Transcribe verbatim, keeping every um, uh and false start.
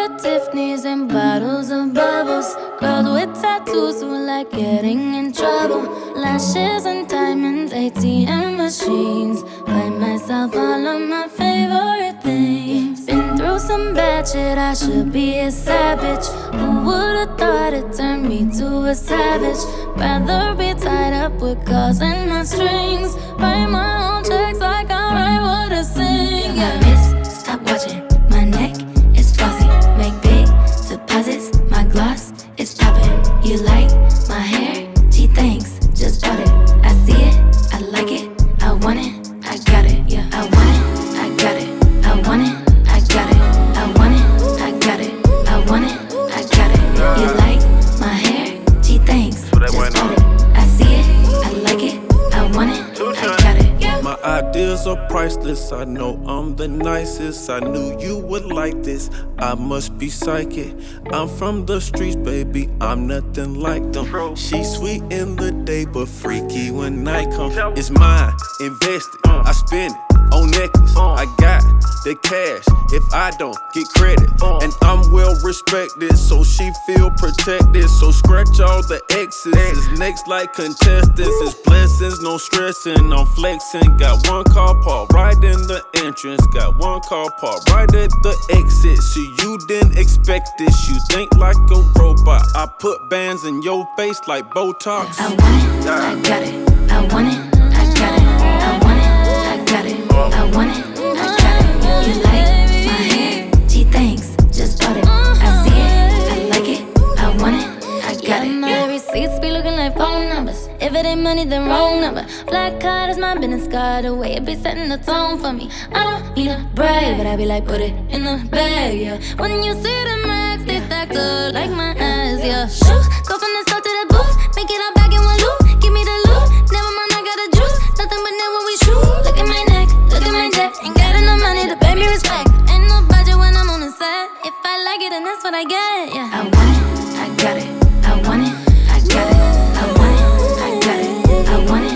with Tiffany's and bottles of bubbles. Girls with tattoos who like getting in trouble. Lashes and diamonds, A T M machines. Buy myself all of my favorite things. Been through some bad shit, I should be a savage. Who would've thought it turned me to a savage? Rather be tied up with calls and my strings. Write my own checks like I write what I sing. Yeah. My wrist, stop watching. My neck is flossy. Make big deposits. My gloss is popping. You like my hair? Gee, thanks. Just bought it. I see it. I like it. I want it. I got it. Yeah. I want it. I got it. I want it. I got it. I want it. I got it. I want it. I got it. You like my hair? Gee, thanks. Just bought it. I see it. I like it. I want it. I got it. Yeah. My ideas are priceless. I know I'm the nicest. I knew you would like this. I must be psychic. I'm from the streets, baby. I'm nothing like them. She's sweet in the day, but freaky when night comes. It's mine, invested. I spend it on necklace. I got the cash if I don't get credit. And I'm well respected, so she feel protected. So scratch all the X's. It's next like contestants. It's blessings, no stressing. I'm flexing. Got one car parked right in the entrance. Got one car parked right at the exit. So you didn't expect this. You think like a robot. I put bands in your face like Botox. I want it, I got it. I want it, I got it. I want it, I got it. I want it, I got it. You like my hair? Gee, thanks. Just bought it. I see it, I like it. I want it, I got it. My receipts be looking like phone numbers. If it ain't money, then wrong number. Black card is my business card. The way it be setting the tone for me. I don't need a brag, but I be like, put it in the bag, yeah. When you see the max, they stacked up like my ass, yeah. Shoo, go from the start to the booth. Make it all back in one loop. Give me the loot. Never mind, I got the juice. Nothing but never we shoot. Look at my neck, look at my debt. Ain't got enough money to pay me respect. Ain't no budget when I'm on the set. If I like it, then that's what I get, yeah. I want it, I got it. I want it, I got it. I want it, I got it. I want it.